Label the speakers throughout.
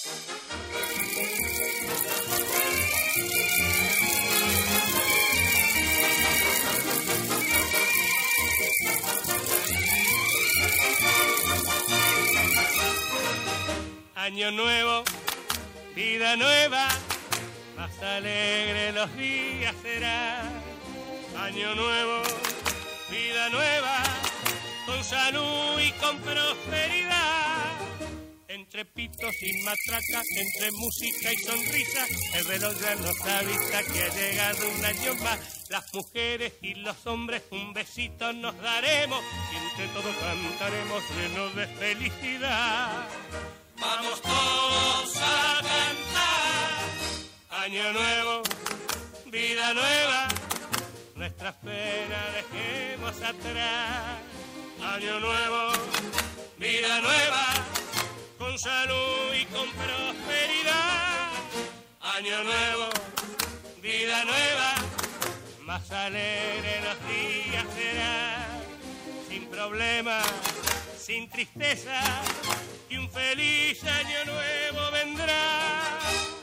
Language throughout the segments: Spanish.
Speaker 1: Año nuevo, vida nueva, más alegre los días serán. Año nuevo, vida nueva, con salud y con prosperidad. Entre pitos y matracas, entre música y sonrisa, el reloj ya nos avisa que ha llegado un año más. Las mujeres y los hombres un besito nos daremos y entre todos cantaremos llenos de felicidad. Vamos todos a cantar. Año nuevo, vida nueva, nuestras penas dejemos atrás. Año nuevo, vida nueva, con salud y con prosperidad. Año nuevo, vida nueva, más alegre los días serán. Sin problemas, sin tristeza, y un feliz año nuevo vendrá.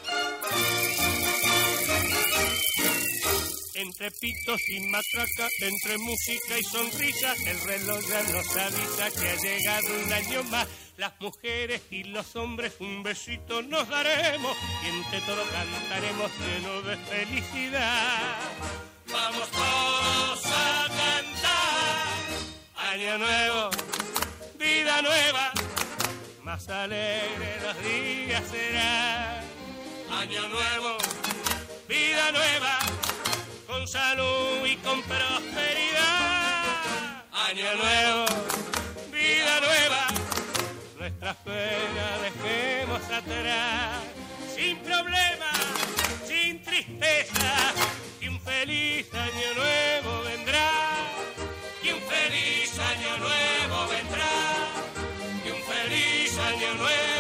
Speaker 1: Entre pitos y matraca, entre música y sonrisa, el reloj ya nos avisa que ha llegado un año más. Las mujeres y los hombres un besito nos daremos y entre todos cantaremos llenos de felicidad. Vamos todos a cantar. Año nuevo, vida nueva, más alegre los días serán. Año nuevo, vida nueva, con salud y con prosperidad. Año nuevo, vida nueva, nuestras penas dejemos atrás. Sin problemas, sin tristeza, y un feliz año nuevo vendrá. Y un feliz año nuevo vendrá. Y un feliz año nuevo